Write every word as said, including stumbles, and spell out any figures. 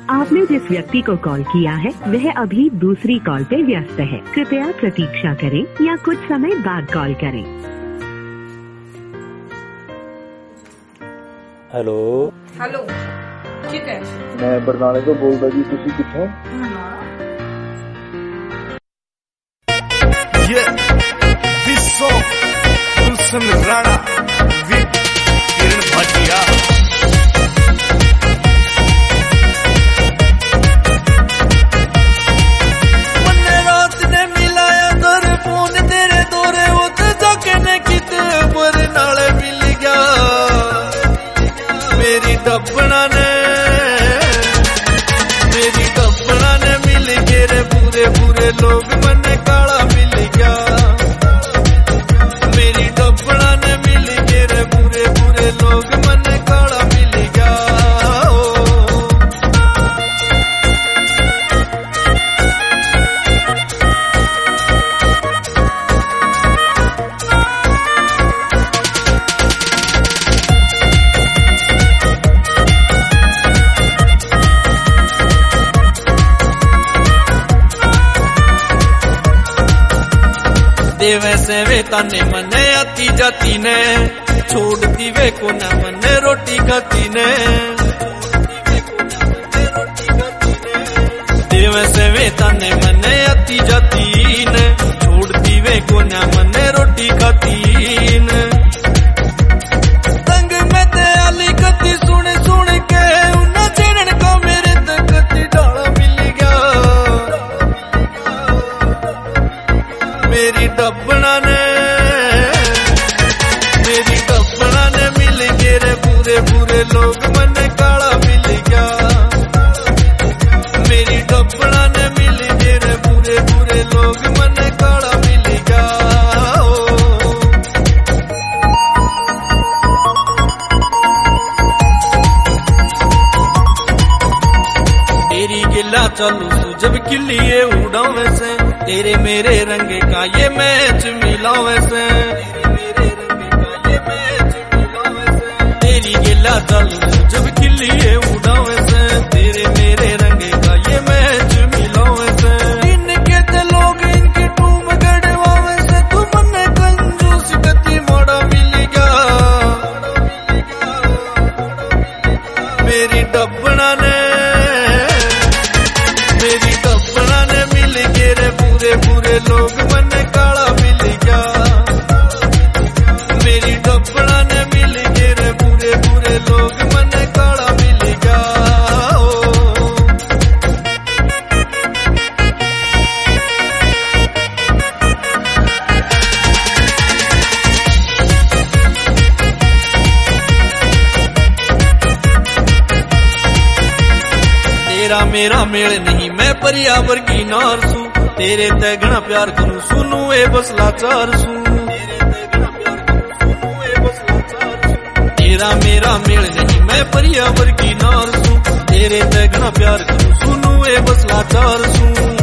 आपने जिस व्यक्ति को कॉल किया है वह अभी दूसरी कॉल पे व्यस्त है। कृपया प्रतीक्षा करें या कुछ समय बाद कॉल करें। हेलो हेलो ठीक है, मैं बरनाले तो बोलदा जी, तुसी कित्थों? ये विश्व गुलशन राणा विद किरण भाटिया। मन्ने रात ने मिलाया तेरे फोन तेरे दौरे वो ते जाके ने किते बरनाले मिल गया। मेरी डबना ने मेरी डबना ने मिल गए रे पूरे पूरे लोग मन्ने काला मिल गया। मेरी डबना ने मिल गए रे पूरे पूरे लोग मन्ने काला मिल गया। वैसे वे ताने मने आती जाती ने छोड़ती वे को न मने रोटी खाती ने। वैसे वे ताने मने आती जाती ने छोड़ती वे को न मने रोटी खाती ने। तंग में ते आली कती सुन सुन के उन्ना चरण को मेरे तकती डाला मिल गया। मेरी डबना ने मेरी डबना ने मिल गए रे पूरे पूरे लोग मन्ने काला मिल गया। मेरी डबना ने मिल गए रे पूरे पूरे लोग मन्ने काला मिल गया। तेरी गिला चलू तू जब किलिए उड़ावे से तेरे मेरे रंगे का ये मैच मिलावे से। तेरी गिला चलू तू जब किलिए उड़ावे से तेरे मेरे रंगे का ये मैच मिलावे से। इनके ते लोग इनकी टूम गड़वावे से तू मन्ने कंजूस गति मोड़ा मिल गया। मेरी डबना ने मेरी डबना ने मिल गए रे पूरे पूरे लोग मन्ने काला मिल गया। मेरी डबना ने मिल गए रे पूरे पूरे लोग मन्ने काला मिल गया। तेरा मेरा मेल नहीं मैं परियावर की नार सू तेरे ते घना प्यार करूं सुनू ए बस लाचार सू। तेरा मेरा मेल नहीं मैं परियावर की नार सू तेरे ते घना प्यार करूं सुनू ए बस लाचार सू।